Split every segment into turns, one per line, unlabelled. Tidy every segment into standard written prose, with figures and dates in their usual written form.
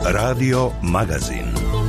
Radio Magazin.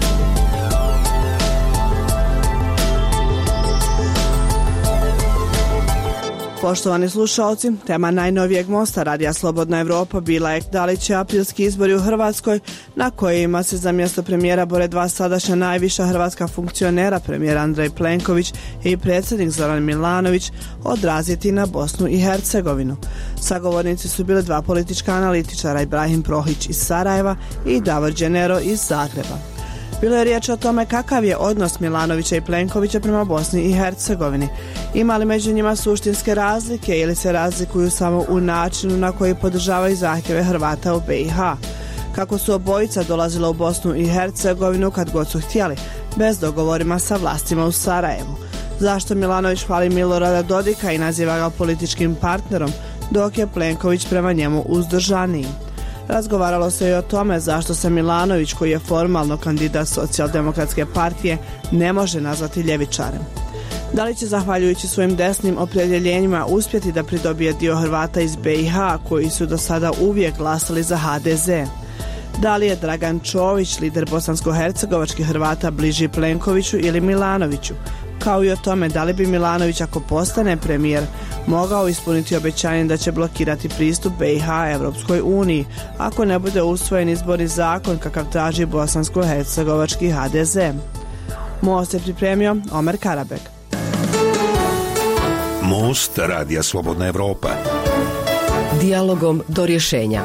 Poštovani slušalci, tema najnovijeg mosta Radija Slobodna Evropa bila je da li će aprilski izbori u Hrvatskoj, na kojima se za mjesto premijera bore dva sadašnja najviša hrvatska funkcionera, premijer Andrej Plenković i predsjednik Zoran Milanović, odraziti na Bosnu i Hercegovinu. Sagovornici su bili dva politička analitičara, Ibrahim Prohić iz Sarajeva i Davor Đenero iz Zagreba. Bilo je riječ o tome kakav je odnos Milanovića i Plenkovića prema Bosni i Hercegovini. Ima li među njima suštinske razlike ili se razlikuju samo u načinu na koji podržavaju zahtjeve Hrvata u BiH? Kako su obojica dolazila u Bosnu i Hercegovinu kad god su htjeli, bez dogovorima sa vlastima u Sarajevu? Zašto Milanović hvali Milorada Dodika i naziva ga političkim partnerom, dok je Plenković prema njemu uzdržaniji? Razgovaralo se i o tome zašto se Milanović, koji je formalno kandidat Socijaldemokratske partije, ne može nazvati ljevičarem. Da li će, zahvaljujući svojim desnim opredjeljenjima, uspjeti da pridobije dio Hrvata iz BiH koji su do sada uvijek glasali za HDZ? Da li je Dragan Čović, lider bosansko-hercegovačkih Hrvata, bliži Plenkoviću ili Milanoviću? Kao i o tome da li bi Milanović, ako postane premijer, mogao ispuniti obećanje da će blokirati pristup BiH Evropskoj uniji ako ne bude usvojen izborni zakon kakav traži bosansko-hercegovački HDZ. Most je pripremio Omer Karabek.
Most Radija Slobodna Evropa.
Dijalogom do rješenja.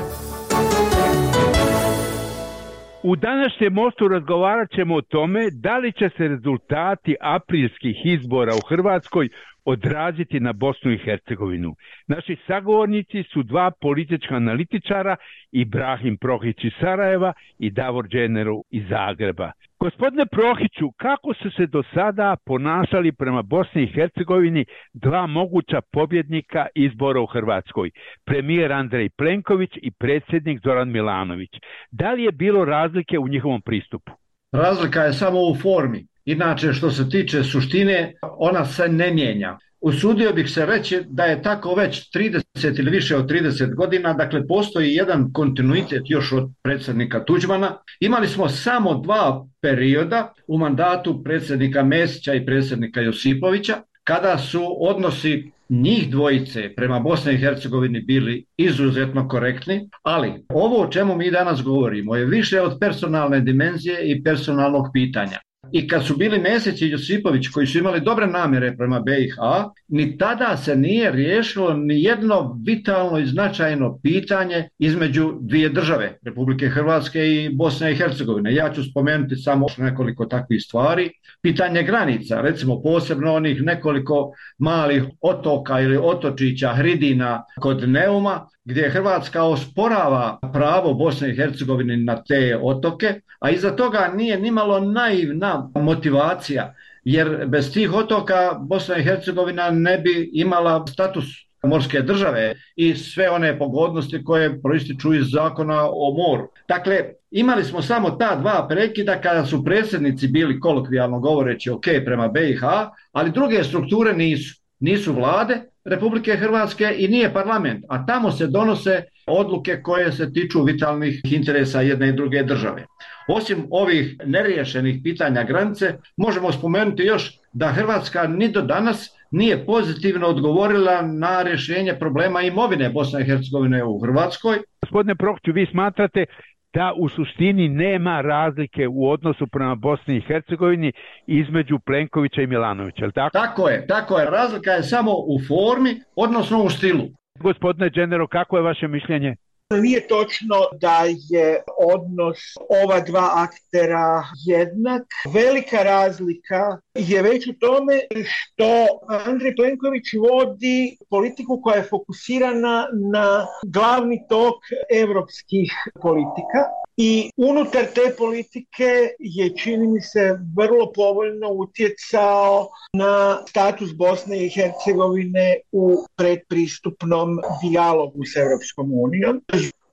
U današnjem mostu razgovarat ćemo o tome da li će se rezultati aprilskih izbora u Hrvatskoj odraziti na Bosnu i Hercegovinu. Naši sagovornici su dva politička analitičara, Ibrahim Prohić iz Sarajeva i Davor Đenero iz Zagreba. Gospodine Prohiću, kako su se do sada ponašali prema Bosni i Hercegovini dva moguća pobjednika izbora u Hrvatskoj, premijer Andrej Plenković i predsjednik Zoran Milanović? Da li je bilo razlike u njihovom pristupu?
Razlika je samo u formi. Inače, što se tiče suštine, ona se ne mijenja. Usudio bih se reći da je tako već 30 ili više od 30 godina, dakle postoji jedan kontinuitet još od predsjednika Tuđmana. Imali smo samo dva perioda u mandatu predsjednika Mesića i predsjednika Josipovića, kada su odnosi njih dvojice prema Bosni i Hercegovini bili izuzetno korektni, ali ovo o čemu mi danas govorimo je više od personalne dimenzije i personalnog pitanja. I kad su bili Mesić i Josipović, koji su imali dobre namjere prema BiH, ni tada se nije riješilo ni jedno vitalno i značajno pitanje između dvije države, Republike Hrvatske i Bosne i Hercegovine. Ja ću spomenuti samo nekoliko takvih stvari. Pitanje granica, recimo posebno onih nekoliko malih otoka ili otočića, hridina kod Neuma, gdje Hrvatska osporava pravo Bosne i Hercegovine na te otoke, a iza toga nije nimalo naivna motivacija, jer bez tih otoka Bosna i Hercegovina ne bi imala status morske države i sve one pogodnosti koje proističu iz zakona o moru. Dakle, imali smo samo ta dva prekida kada su predsjednici bili kolokvijalno govoreći ok prema BiH, ali druge strukture nisu. Nisu vlade Republike Hrvatske i nije parlament, a tamo se donose odluke koje se tiču vitalnih interesa jedne i druge države. Osim ovih neriješenih pitanja granice, možemo spomenuti još da Hrvatska ni do danas nije pozitivno odgovorila na rješenje problema imovine Bosne i Hercegovine u Hrvatskoj.
Gospodine Prohiću, vi smatrate da u suštini nema razlike u odnosu prema Bosni i Hercegovini između Plenkovića i Milanovića, je li tako?
Tako je. Razlika je samo u formi, odnosno u stilu.
Gospodine Đenero, kako je vaše mišljenje?
Nije točno da je odnos ova dva aktera jednak. Velika razlika je već u tome što Andrej Plenković vodi politiku koja je fokusirana na glavni tok europskih politika i unutar te politike je, čini mi se, vrlo povoljno utjecao na status Bosne i Hercegovine u predpristupnom dijalogu s Europskom unijom.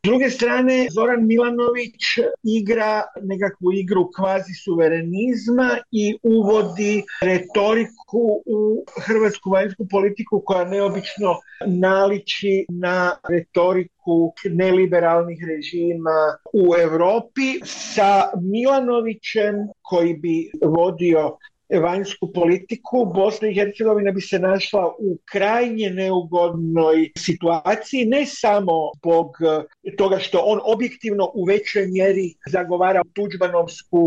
S druge strane, Zoran Milanović igra nekakvu igru kvazi suverenizma i uvodi retoriku u hrvatsku vanjsku politiku koja neobično naliči na retoriku neliberalnih režima u Europi, sa Milanovićem koji bi vodio vanjsku politiku. Bosna i Hercegovina bi se našla u krajnje neugodnoj situaciji, ne samo zbog toga što on objektivno u većoj mjeri zagovara tuđmanovsku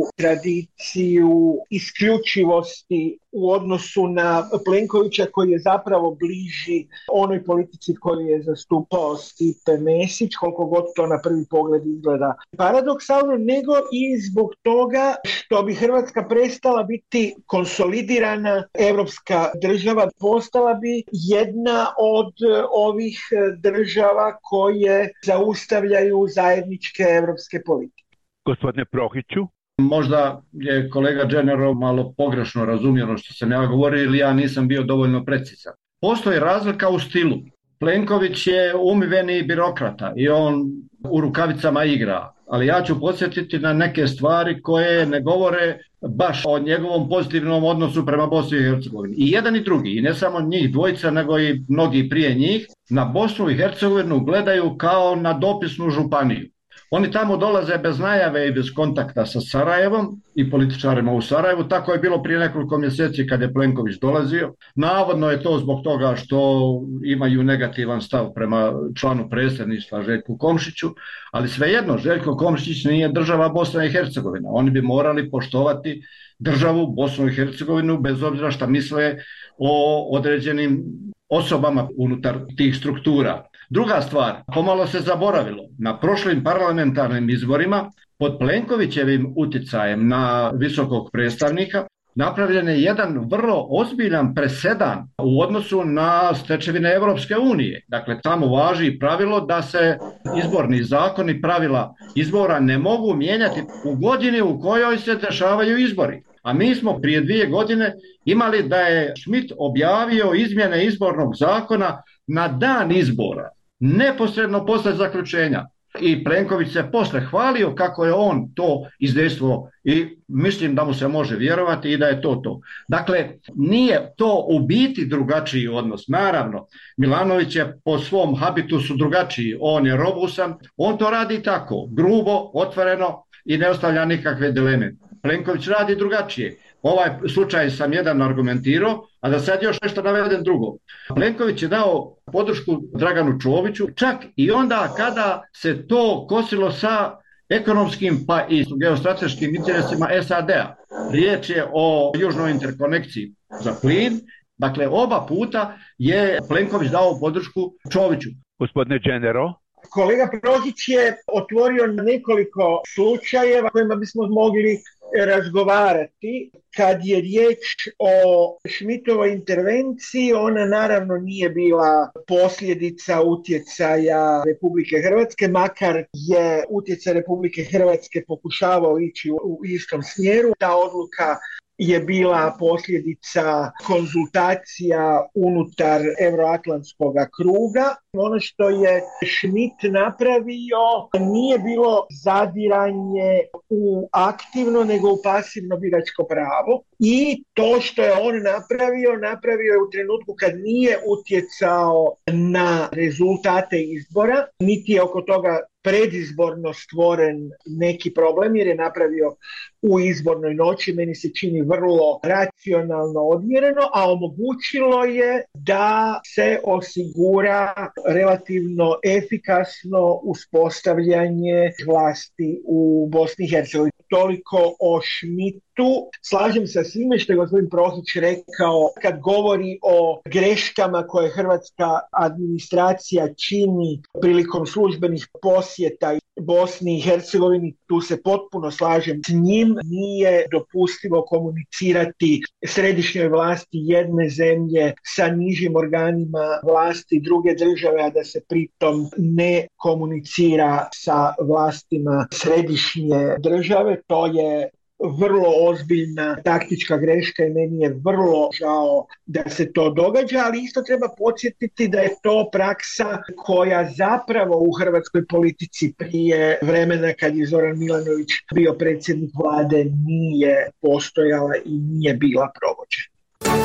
tradiciju isključivosti u odnosu na Plenkovića, koji je zapravo bliži onoj politici koju je zastupao Stipe Mesić, koliko god to na prvi pogled izgleda paradoksalno, nego i zbog toga što bi Hrvatska prestala biti konsolidirana europska država, postala bi jedna od ovih država koje zaustavljaju zajedničke europske politike.
Gospodine Prohiću?
Možda je kolega Dženero malo pogrešno razumio ono što sam ja govorio ili ja nisam bio dovoljno precizan. Postoji razlika u stilu. Plenković je umiveni birokrata i on u rukavicama igra, ali ja ću podsjetiti na neke stvari koje ne govore baš o njegovom pozitivnom odnosu prema Bosni i Hercegovini. I jedan i drugi, i ne samo njih dvojica, nego i mnogi prije njih, na Bosnu i Hercegovinu gledaju kao na dopisnu županiju. Oni tamo dolaze bez najave i bez kontakta sa Sarajevom i političarima u Sarajevu. Tako je bilo prije nekoliko mjeseci kad je Plenković dolazio. Navodno je to zbog toga što imaju negativan stav prema članu predsjedništva Željku Komšiću, ali svejedno Željko Komšić nije država Bosna i Hercegovina. Oni bi morali poštovati državu Bosnu i Hercegovinu bez obzira šta misle o određenim osobama unutar tih struktura. Druga stvar, pomalo se zaboravilo, na prošlim parlamentarnim izborima pod Plenkovićevim utjecajem na visokog predstavnika napravljen je jedan vrlo ozbiljan presedan u odnosu na stečevine Europske unije. Dakle, tamo važi pravilo da se izborni zakoni, pravila izbora ne mogu mijenjati u godini u kojoj se dešavaju izbori. A mi smo prije 2 godine imali da je Schmidt objavio izmjene izbornog zakona na dan izbora, neposredno posle zaključenja. I Plenković se posle hvalio kako je on to izdejstvovao i mislim da mu se može vjerovati i da je to. Dakle, nije to u biti drugačiji odnos. Naravno, Milanović je po svom habitusu drugačiji. On je robusan, on to radi tako, grubo, otvoreno i ne ostavlja nikakve dileme. Plenković radi drugačije. Ovaj slučaj sam jedan argumentirao, a da sad još nešto navedem drugo. Plenković je dao podršku Draganu Čoviću, čak i onda kada se to kosilo sa ekonomskim pa i geostrateškim interesima SAD-a. Riječ je o južnoj interkonekciji za plin. Dakle, oba puta je Plenković dao podršku Čoviću.
Gospodine Dženero?
Kolega Prohić je otvorio nekoliko slučajeva kojima bismo mogli razgovarati. Kad je riječ o Schmidtovoj intervenciji, ona naravno nije bila posljedica utjecaja Republike Hrvatske, makar je utjecaj Republike Hrvatske pokušavao ići u istom smjeru. Ta odluka je bila posljedica konzultacija unutar euroatlantskog kruga. Ono što je Schmidt napravio nije bilo zadiranje u aktivno nego u pasivno biračko pravo. I to što je on napravio je u trenutku kad nije utjecao na rezultate izbora, niti je oko toga predizborno stvoren neki problem, jer je napravio u izbornoj noći, meni se čini vrlo racionalno odmjereno, a omogućilo je da se osigura relativno efikasno uspostavljanje vlasti u Bosni i Hercegovini. Toliko o Schmidtu. Slažem se svime što je gospodin Prohić rekao kad govori o greškama koje hrvatska administracija čini prilikom službenih posjeta Bosni i Hercegovini. Tu se potpuno slažem s njim. Nije dopustivo komunicirati središnjoj vlasti jedne zemlje sa nižim organima vlasti druge države, a da se pritom ne komunicira sa vlastima središnje države. To je vrlo ozbiljna taktička greška i meni je vrlo žao da se to događa, ali isto treba podsjetiti da je to praksa koja zapravo u hrvatskoj politici prije vremena kad je Zoran Milanović bio predsjednik vlade nije postojala i nije bila provođena.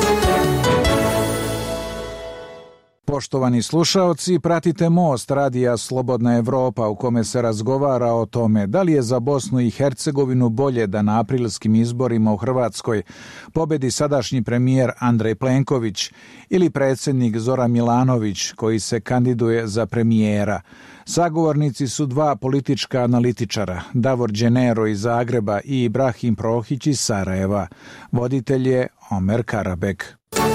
Poštovani slušaoci, pratite Most radija Slobodna Evropa u kome se razgovara o tome da li je za Bosnu i Hercegovinu bolje da na aprilskim izborima u Hrvatskoj pobedi sadašnji premijer Andrej Plenković ili predsjednik Zoran Milanović koji se kandiduje za premijera. Sagovornici su dva politička analitičara, Davor Đenero iz Zagreba i Ibrahim Prohić iz Sarajeva. Voditelj je Omer Karabek.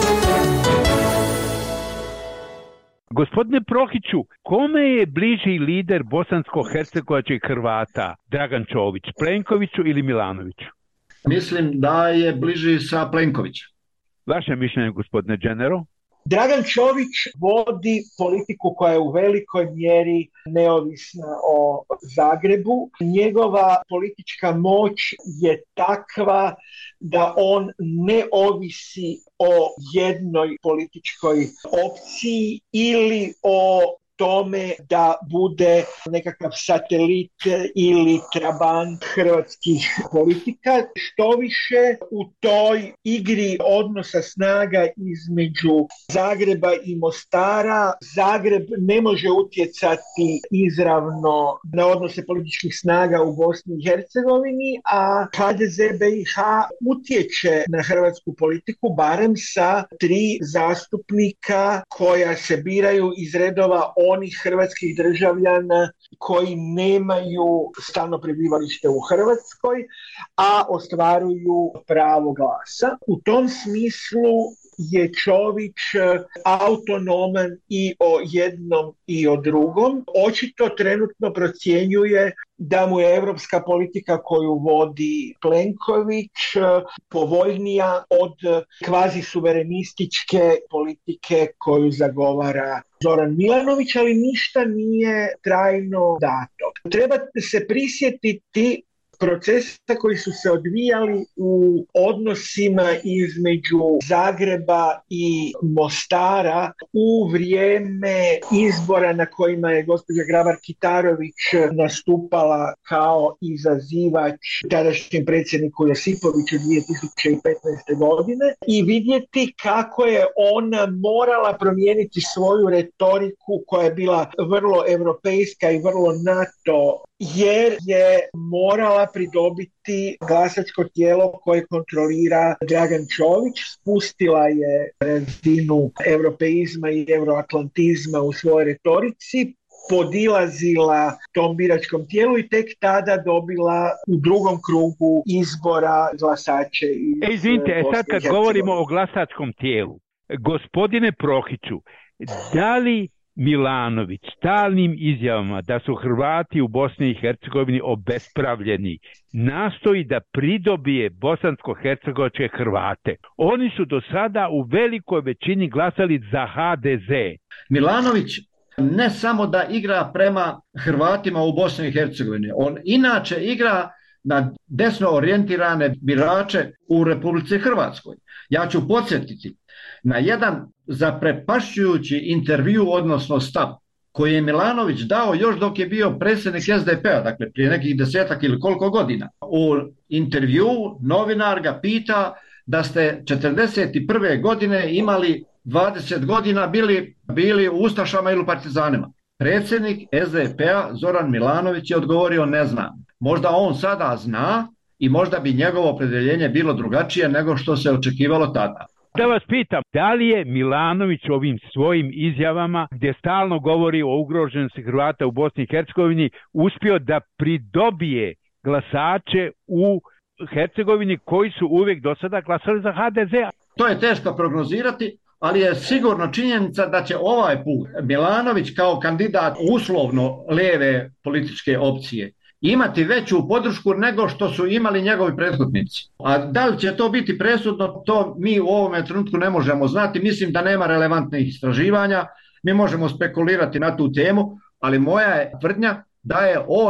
Gospodine Prohiću, kome je bliži lider bosansko-hercegovačkih Hrvata, Dragan Čović, Plenkoviću ili Milanoviću?
Mislim da je bliži sa Plenkovićem.
Vaše mišljenje, gospodine Đenero?
Dragan Čović vodi politiku koja je u velikoj mjeri neovisna o Zagrebu. Njegova politička moć je takva da on ne ovisi o jednoj političkoj opciji ili o tome da bude nekakav satelit ili trabant hrvatskih politika. Što više u toj igri odnosa snaga između Zagreba i Mostara, Zagreb ne može utjecati izravno na odnose političkih snaga u Bosni i Hercegovini, a HDZ BiH utječe na hrvatsku politiku barem sa 3 zastupnika koja se biraju iz redova onih hrvatskih državljana koji nemaju stalno prebivalište u Hrvatskoj, a ostvaruju pravo glasa. U tom smislu je Čović autonoman i o jednom i o drugom. Očito trenutno procjenjuje da mu je europska politika koju vodi Plenković povoljnija od kvazi suverenističke politike koju zagovara Zoran Milanović, ali ništa nije trajno dato. Treba se prisjetiti procesa koji su se odvijali u odnosima između Zagreba i Mostara u vrijeme izbora na kojima je gospođa Grabar-Kitarović nastupala kao izazivač tadašnjem predsjedniku Josipoviću 2015. godine i vidjeti kako je ona morala promijeniti svoju retoriku koja je bila vrlo europejska i vrlo NATO, jer je morala pridobiti glasačko tijelo koje kontrolira Dragan Čović, spustila je razinu europeizma i euroatlantizma u svojoj retorici, podilazila tom biračkom tijelu i tek tada dobila u drugom krugu izbora glasače iz
Izvinite, sad kad govorimo o glasačkom tijelu, gospodine Prohiću, da li Milanović stalnim izjavama da su Hrvati u Bosni i Hercegovini obespravljeni nastoji da pridobije bosansko-hercegovačke Hrvate? Oni su do sada u velikoj većini glasali za HDZ.
Milanović ne samo da igra prema Hrvatima u Bosni i Hercegovini, on inače igra na desno orijentirane birače u Republici Hrvatskoj. Ja ću podsjetiti na jedan zaprepašćujući intervju, odnosno stav, koji je Milanović dao još dok je bio predsjednik SDP-a, dakle prije nekih 10 ili koliko godina. U intervju novinar ga pita da ste 1941. godine imali 20 godina bili u ustašama ili u partizanima. Predsjednik SDP-a Zoran Milanović je odgovorio ne znam. Možda on sada zna i možda bi njegovo opredjeljenje bilo drugačije nego što se očekivalo tada.
Da vas pitam, da li je Milanović ovim svojim izjavama, gdje stalno govori o ugroženosti Hrvata u Bosni i Hercegovini, uspio da pridobije glasače u Hercegovini koji su uvijek do sada glasali za HDZ?
To je teško prognozirati, ali je sigurno činjenica da će ovaj put Milanović kao kandidat uslovno leve političke opcije imati veću podršku nego što su imali njegovi prethodnici. A da li će to biti presudno, to mi u ovome trenutku ne možemo znati. Mislim da nema relevantnih istraživanja, mi možemo spekulirati na tu temu, ali moja je tvrdnja da je on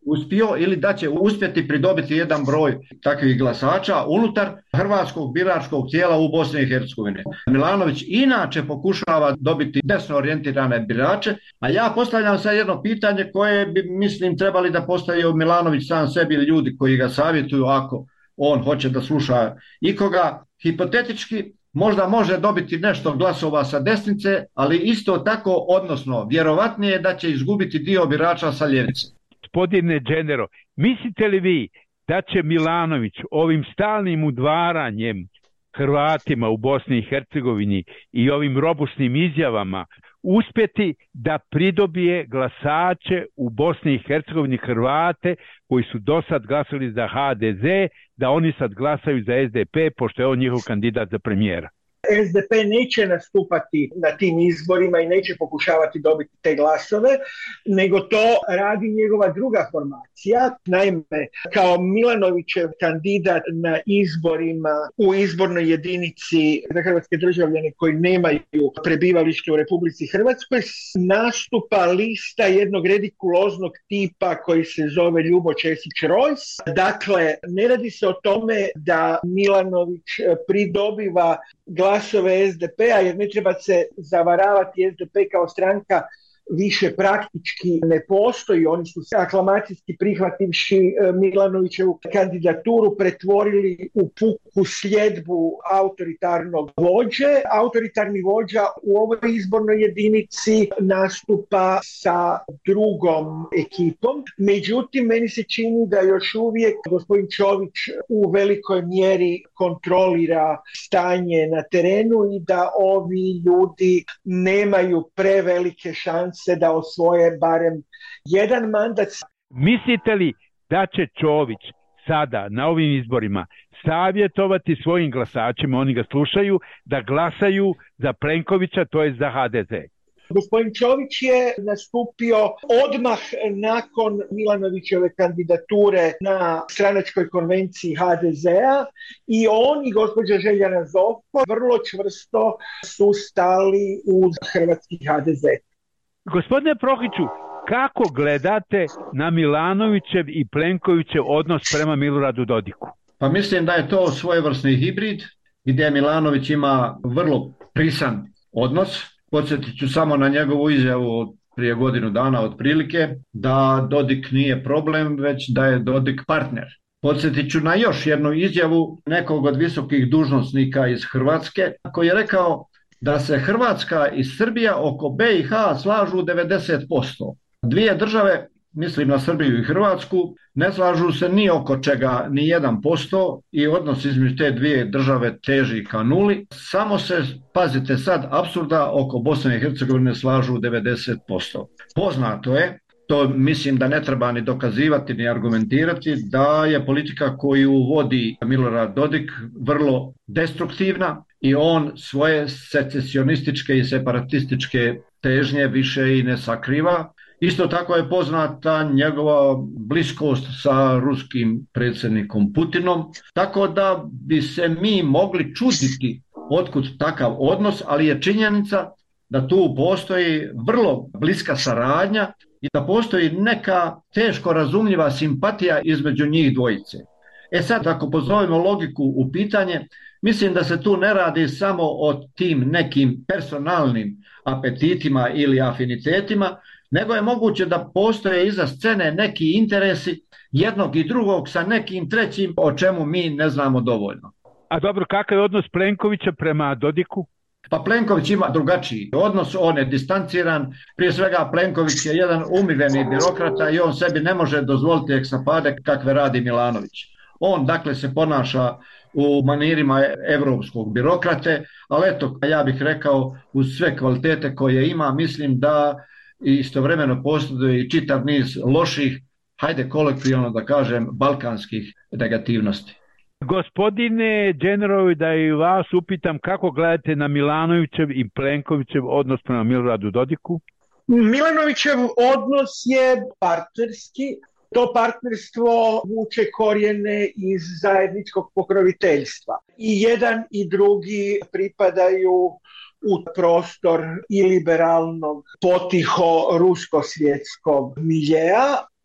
uspio ili da će uspjeti pridobiti jedan broj takvih glasača unutar hrvatskog biračkog tijela u Bosni i Hercegovini. Milanović inače pokušava dobiti desno orijentirane birače, a ja postavljam sad jedno pitanje koje bi, mislim, trebali da postavi Milanović sam sebi ili ljudi koji ga savjetuju ako on hoće da sluša ikoga. Hipotetički možda može dobiti nešto glasova sa desnice, ali isto tako, odnosno vjerovatnije da će izgubiti dio birača sa ljevice.
Gospodine Dženero, mislite li vi da će Milanović ovim stalnim udvaranjem Hrvatima u Bosni i Hercegovini i ovim robusnim izjavama uspjeti da pridobije glasače u Bosni i Hercegovini, Hrvate koji su do sad glasali za HDZ, da oni sad glasaju za SDP pošto je on njihov kandidat za premijera?
SDP neće nastupati na tim izborima i neće pokušavati dobiti te glasove, nego to radi njegova druga formacija. Naime, kao Milanovićev kandidat na izborima u izbornoj jedinici za hrvatske državljane koji nemaju prebivalište u Republici Hrvatskoj nastupa lista jednog redikuloznog tipa koji se zove Ljubo Česić-Rojs. Dakle, ne radi se o tome da Milanović pridobiva glasove SDP-a, jer ne treba se zavaravati, SDP kao stranka više praktički ne postoji. Oni su se aklamacijski prihvativši Milanovićevu kandidaturu pretvorili u puku sljedbu autoritarnog vođe. Autoritarni vođa u ovoj izbornoj jedinici nastupa sa drugom ekipom. Međutim, meni se čini da još uvijek gospodin Čović u velikoj mjeri kontrolira stanje na terenu i da ovi ljudi nemaju prevelike šanse da osvoje barem jedan mandat.
Mislite li da će Čović sada na ovim izborima savjetovati svojim glasačima, oni ga slušaju, da glasaju za Plenkovića, to je za HDZ?
Gospodin Čović je nastupio odmah nakon Milanovićeve kandidature na stranačkoj konvenciji HDZ-a i on i gospođa Željana Zovko vrlo čvrsto su stali uz hrvatski HDZ.
Gospodine Prohiću, kako gledate na Milanovićev i Plenkovićev odnos prema Miloradu Dodiku?
Pa mislim da je to svojevrsni hibrid gdje Milanović ima vrlo prisan odnos. Podsjetit ću samo na njegovu izjavu prije godinu dana otprilike da Dodik nije problem, već da je Dodik partner. Podsjetit ću na još jednu izjavu nekog od visokih dužnosnika iz Hrvatske koji je rekao da se Hrvatska i Srbija oko BiH slažu 90%. Dvije države, mislim na Srbiju i Hrvatsku, ne slažu se ni oko čega ni 1% i odnos između te dvije države teži ka nuli. Samo se, pazite sad, apsurda, oko Bosne i Hercegovine slažu 90%. Poznato je, to mislim da ne treba ni dokazivati ni argumentirati, da je politika koju vodi Milorad Dodik vrlo destruktivna i on svoje secesionističke i separatističke težnje više i ne sakriva. Isto tako je poznata njegova bliskost sa ruskim predsjednikom Putinom, tako da bi se mi mogli čuditi otkud takav odnos, ali je činjenica da tu postoji vrlo bliska saradnja i da postoji neka teško razumljiva simpatija između njih dvojice. Sad, ako pozovemo logiku u pitanje, mislim da se tu ne radi samo o tim nekim personalnim apetitima ili afinitetima, nego je moguće da postoje iza scene neki interesi jednog i drugog sa nekim trećim o čemu mi ne znamo dovoljno.
A dobro, kakav je odnos Plenkovića prema Dodiku?
Pa Plenković ima drugačiji odnos, on je distanciran, prije svega Plenković je jedan umiveni birokrata i on sebi ne može dozvoliti eksapade kakve radi Milanović. On dakle se ponaša u manirima evropskog birokrate, ali eto, ja bih rekao, uz sve kvalitete koje ima, mislim da istovremeno postoji i čitav niz loših, hajde kolektivno da kažem, balkanskih negativnosti.
Gospodine Dženerovi, da i vas upitam kako gledate na Milanovićev i Plenkovićev odnos prema Miloradu Dodiku?
Milanovićev odnos je partnerski. To partnerstvo vuče korijene iz zajedničkog pokroviteljstva. I jedan i drugi pripadaju u prostor i liberalnog potiho ruskosvjetskog miljea.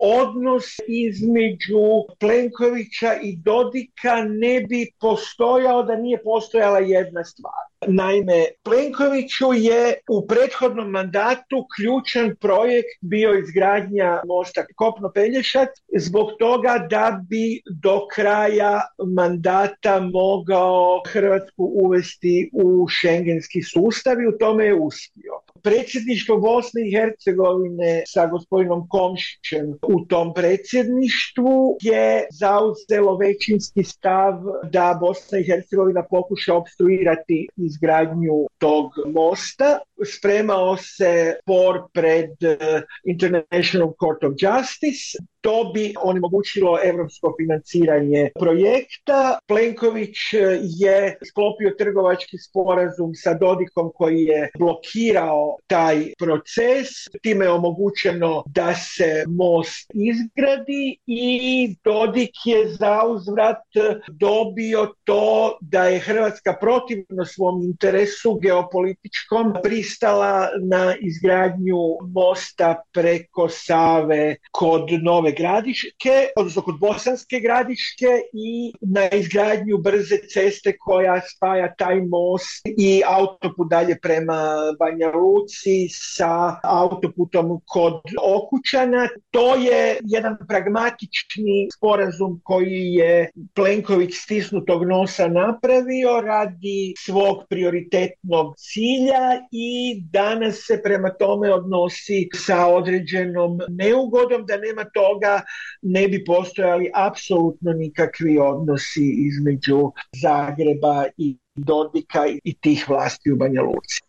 odnos između Plenkovića i Dodika ne bi postojao da nije postojala jedna stvar. Naime, Plenkoviću je u prethodnom mandatu ključan projekt bio izgradnja mosta Kopno-Pelješac zbog toga da bi do kraja mandata mogao Hrvatsku uvesti u šengenski sustav i u tome je uspio. Predsjedništvo Bosne i Hercegovine sa gospodinom Komšićem u tom predsjedništvu je zauzelo većinski stav da Bosna i Hercegovina pokuša opstruirati izgradnju tog mosta. Spremao se spor pred International Court of Justice. To bi onemogućilo europsko financiranje projekta. Plenković je sklopio trgovački sporazum sa Dodikom koji je blokirao taj proces. Time je omogućeno da se most izgradi i Dodik je zauzvrat dobio to da je Hrvatska protivno svom interesu geopolitičkom pristala na izgradnju mosta preko Save kod Nove Gradiške, odnosno kod Bosanske Gradiške i na izgradnju brze ceste koja spaja taj most i autoput dalje prema Banja Luci sa autoputom kod Okučana. To je jedan pragmatični sporazum koji je Plenković stisnutog nosa napravio radi svog prioritetnog cilja i danas se prema tome odnosi sa određenom neugodom. Da nema toga ne bi postojali apsolutno nikakvi odnosi između Zagreba i Dodika i tih vlasti u Banja Luci.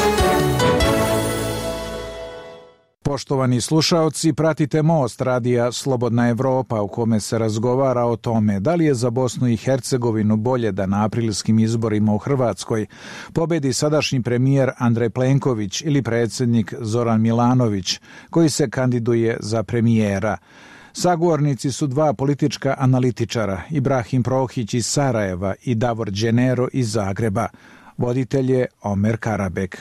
Poštovani slušaoci, pratite Most radija Slobodna Evropa u kome se razgovara o tome da li je za Bosnu i Hercegovinu bolje da na aprilskim izborima u Hrvatskoj pobedi sadašnji premijer Andrej Plenković ili predsjednik Zoran Milanović koji se kandiduje za premijera. Sagovornici su dva politička analitičara, Ibrahim Prohić iz Sarajeva i Davor Đenero iz Zagreba. Voditelj je Omer Karabek.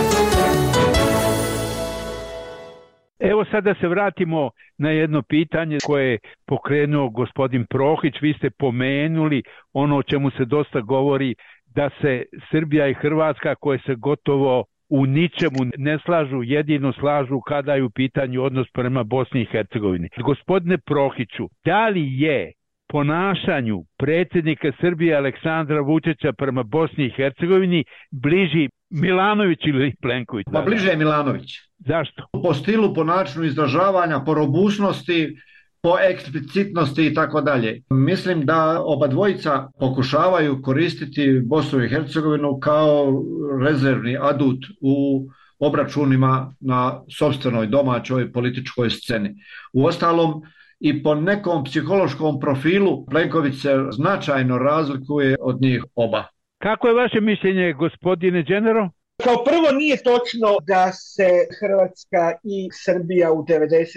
Evo sad da se vratimo na jedno pitanje koje je pokrenuo gospodin Prohić. Vi ste pomenuli ono o čemu se dosta govori, da se Srbija i Hrvatska koje se gotovo u ničemu ne slažu, jedino slažu kada je u pitanju odnos prema Bosni i Hercegovini. Gospodine Prohiću, da li je ponašanju predsjednika Srbije Aleksandra Vučića prema Bosni i Hercegovini bliži Milanović ili Plenković?
Pa bliže je Milanović.
Zašto?
Po stilu, po načinu izražavanja, po robusnosti, po eksplicitnosti i tako dalje. Mislim da oba dvojica pokušavaju koristiti Bosnu i Hercegovinu kao rezervni adut u obračunima na sopstvenoj domaćoj političkoj sceni. Uostalom, i po nekom psihološkom profilu Plenković se značajno razlikuje od njih oba.
Kako je vaše mišljenje, gospodine Đenero?
Kao prvo, nije točno da se Hrvatska i Srbija u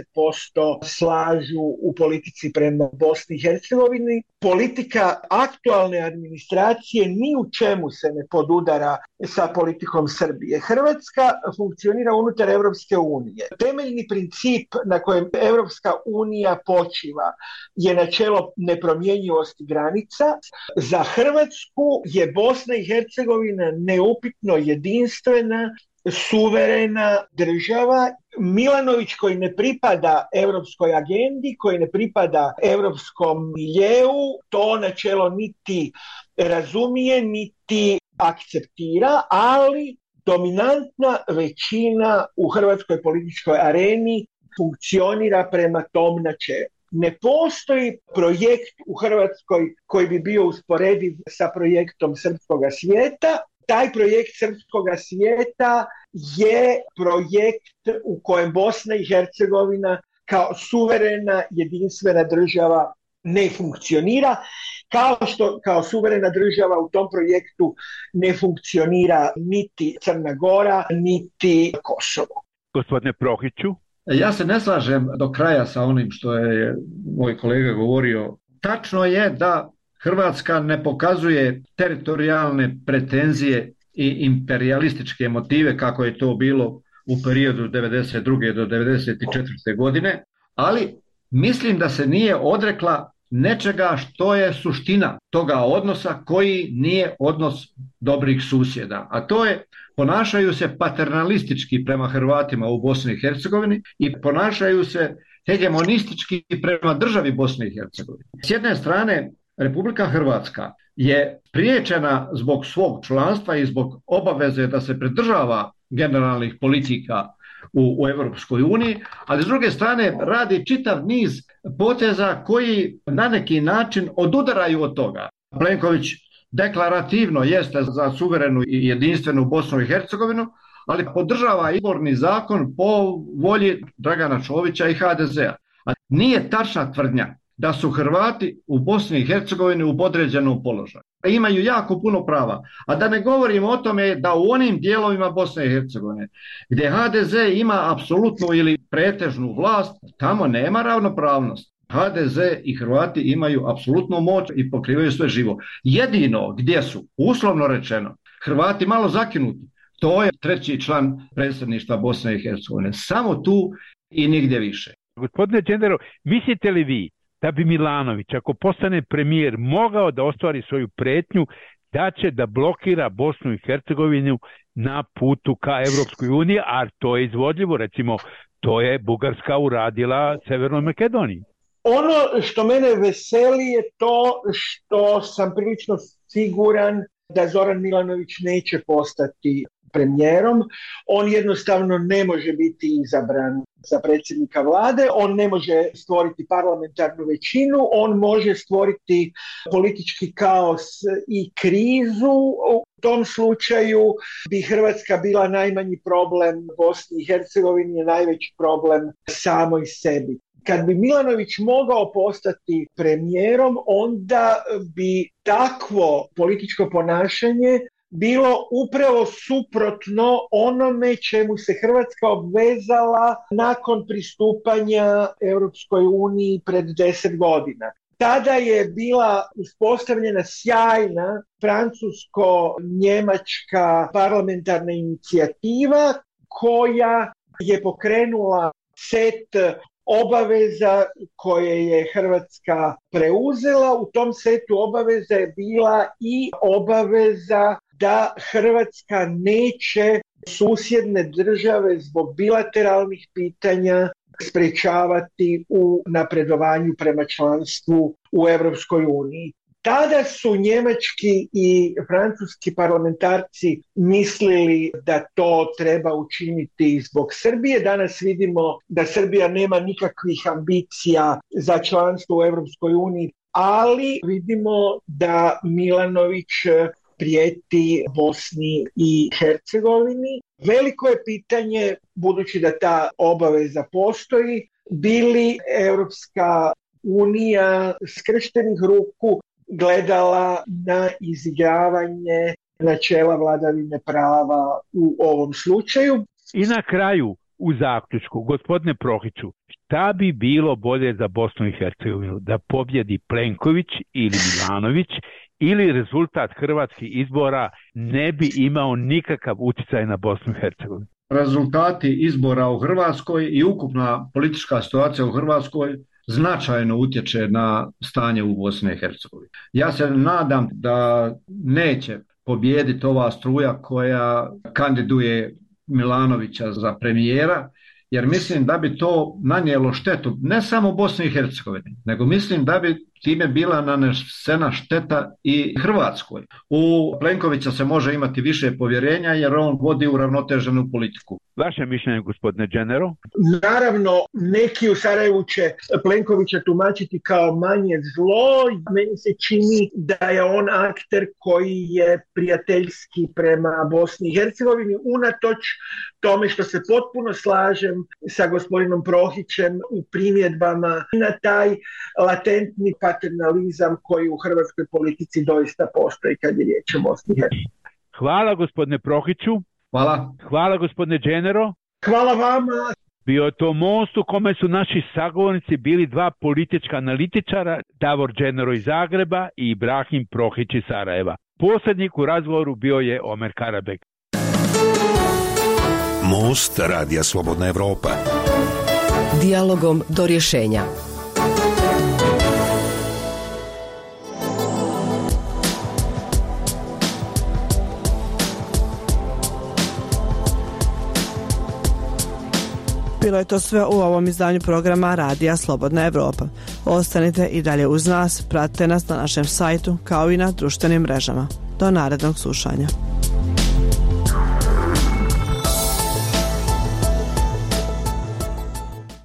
90% slažu u politici prema Bosni i Hercegovini. Politika aktualne administracije ni u čemu se ne podudara sa politikom Srbije. Hrvatska funkcionira unutar Europske unije. Temeljni princip na kojem Europska unija počiva je načelo nepromjenjivosti granica. Za Hrvatsku je Bosna i Hercegovina neupitno jedinstvena, suverena država. Milanović, koji ne pripada europskoj agendi, koji ne pripada europskom miljeu, to načelo niti razumije, niti akceptira, ali dominantna većina u hrvatskoj političkoj areni funkcionira prema tom načelu. Ne postoji projekt u Hrvatskoj koji bi bio usporediv sa projektom Srpskoga svijeta. Taj projekt Srpskoga svijeta je projekt u kojem Bosna i Hercegovina kao suverena, jedinstvena država ne funkcionira, kao što kao suverena država u tom projektu ne funkcionira niti Crna Gora, niti Kosovo.
Gospodine Prohiću?
Ja se ne slažem do kraja sa onim što je moj kolega govorio. Tačno je da Hrvatska ne pokazuje teritorijalne pretenzije i imperialističke motive kako je to bilo u periodu 1992. do 1994. godine, ali mislim da se nije odrekla nečega što je suština toga odnosa koji nije odnos dobrih susjeda. A to je, ponašaju se paternalistički prema Hrvatima u Bosni i Hercegovini i ponašaju se hegemonistički prema državi Bosne i Hercegovine. S jedne strane, Republika Hrvatska je priječena zbog svog članstva i zbog obaveze da se pridržava generalnih politika u Europskoj uniji, ali s druge strane radi čitav niz poteza koji na neki način odudaraju od toga. Plenković deklarativno jeste za suverenu i jedinstvenu Bosnu i Hercegovinu, ali podržava izborni zakon po volji Dragana Čovića i HDZ-a. A nije tačna tvrdnja da su Hrvati u Bosni i Hercegovini u podređenom položaju. Imaju jako puno prava. A da ne govorimo o tome da u onim dijelovima Bosne i Hercegovine gdje HDZ ima apsolutnu ili pretežnu vlast, tamo nema ravnopravnost. HDZ i Hrvati imaju apsolutnu moć i pokrivaju sve živo. Jedino gdje su, uslovno rečeno, Hrvati malo zakinuti, to je treći član predsjedništva Bosne i Hercegovine. Samo tu i nigdje više.
Gospodine Đendero, mislite li vi da bi Milanović, ako postane premijer, mogao da ostvari svoju pretnju da će da blokira Bosnu i Hercegovinu na putu ka Evropskoj uniji, a to je izvodljivo, recimo, to je Bugarska uradila Severnoj Makedoniji.
Ono što mene veseli je to što sam prilično siguran da Zoran Milanović neće postati premijerom. On jednostavno ne može biti izabran za predsjednika vlade, on ne može stvoriti parlamentarnu većinu, on može stvoriti politički kaos i krizu. U tom slučaju bi Hrvatska bila najmanji problem Bosni i Hercegovini, je najveći problem samoj sebi. Kad bi Milanović mogao postati premijerom, onda bi takvo političko ponašanje bilo upravo suprotno onome čemu se Hrvatska obvezala nakon pristupanja Europskoj uniji pred 10 godina. Tada je bila uspostavljena sjajna francusko-njemačka parlamentarna inicijativa koja je pokrenula set obaveza koje je Hrvatska preuzela. U tom setu obaveza je bila i obaveza da Hrvatska neće susjedne države zbog bilateralnih pitanja sprečavati u napredovanju prema članstvu u Europskoj uniji. Tada su njemački i francuski parlamentarci mislili da to treba učiniti zbog Srbije. Danas vidimo da Srbija nema nikakvih ambicija za članstvo u Europskoj uniji, ali vidimo da Milanović prijeti Bosni i Hercegovini. Veliko je pitanje, budući da ta obaveza postoji, bi li Europska unija skrštenih ruku gledala na izigravanje načela vladavine prava u ovom slučaju.
I na kraju, u zaključku, gospodine Prohiću, šta bi bilo bolje za Bosnu i Hercegovinu? Da pobjedi Plenković ili Milanović, ili rezultat hrvatskih izbora ne bi imao nikakav utjecaj na Bosnu i Hercegovinu?
Rezultati izbora u Hrvatskoj i ukupna politička situacija u Hrvatskoj značajno utječe na stanje u Bosni i Hercegovini. Ja se nadam da neće pobijediti ova struja koja kandiduje Milanovića za premijera, jer mislim da bi to nanijelo štetu ne samo Bosni i Hercegovini, nego mislim da bi time bila nanesena šteta i Hrvatskoj. U Plenkovića se može imati više povjerenja jer on vodi uravnoteženu politiku.
Vaše mišljenje, gospodine Đenero?
Naravno, neki u Sarajevu će Plenkovića tumačiti kao manje zlo. Meni se čini da je on akter koji je prijateljski prema Bosni i Hercegovini, unatoč tome što se potpuno slažem sa gospodinom Prohićem u primjedbama na taj latentni paternalizam koji u hrvatskoj politici doista postoji kad je riječ o Bosni i Hercegovini.
Hvala gospodine Prohiću.
Hvala.
Hvala gospodine Đenero.
Hvala vama.
Bio je to most u kome su naši sagovornici bili dva politička analitičara, Davor Đenero iz Zagreba i Ibrahim Prohić iz Sarajeva. Posrednik u razgovoru bio je Omer Karabek.
Most Radija Slobodna Evropa.
Dijalogom do rješenja.
Bilo je to sve u ovom izdanju programa Radija Slobodna Evropa. Ostanite i dalje uz nas, pratite nas na našem sajtu kao i na društvenim mrežama. Do narednog slušanja.